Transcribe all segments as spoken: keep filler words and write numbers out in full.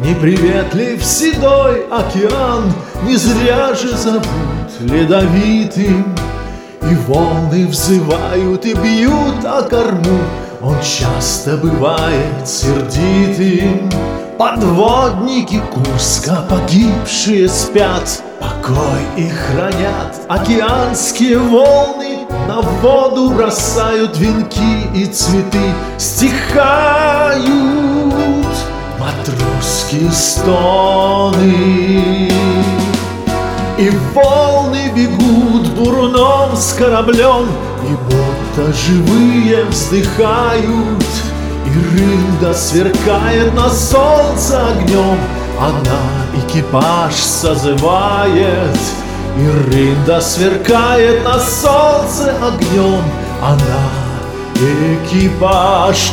Неприветлив седой океан, не зря же зовут ледовитым. И волны взывают и бьют о корму, он часто бывает сердитым. Подводники Курска погибшие спят, покой их хранят. Океанские волны на воду бросают венки и цветы. Стихают матросские стоны, и волны бегут бурном с кораблем, и будто живые вздыхают. И рында сверкает на солнце огнем, она экипаж созывает. И рында сверкает на солнце огнем, она экипаж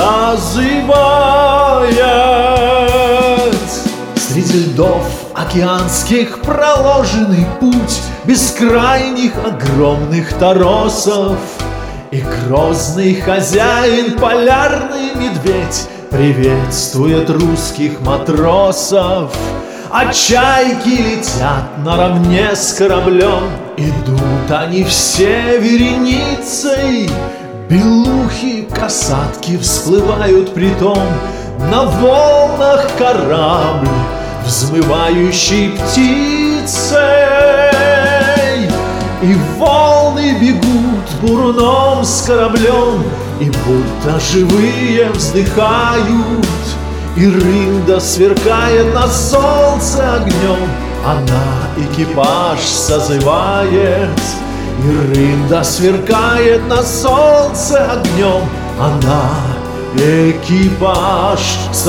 созывает. Среди льдов океанских проложенный путь бескрайних огромных торосов. И грозный хозяин, полярный медведь, приветствует русских матросов. А чайки летят наравне с кораблем, идут они все вереницей. Белухи, касатки всплывают притом, на волнах корабль, взмывающий птицей. И волны бегут бурном с кораблем, и будто живые вздыхают. И рында сверкает на солнце огнем, она экипаж созывает. И рында сверкает на солнце огнем, она экипаж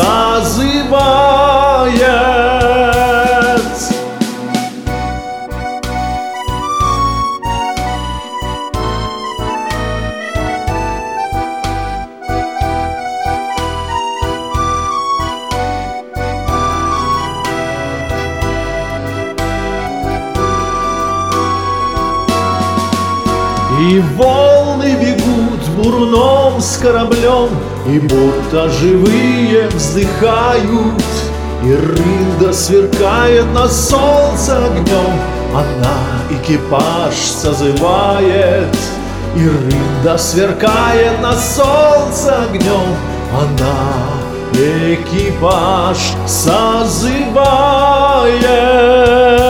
созывает. И волны бегут бурном с кораблем, и будто живые вздыхают. И рында сверкает на солнце огнем, она экипаж созывает. И рында сверкает на солнце огнем, она экипаж созывает.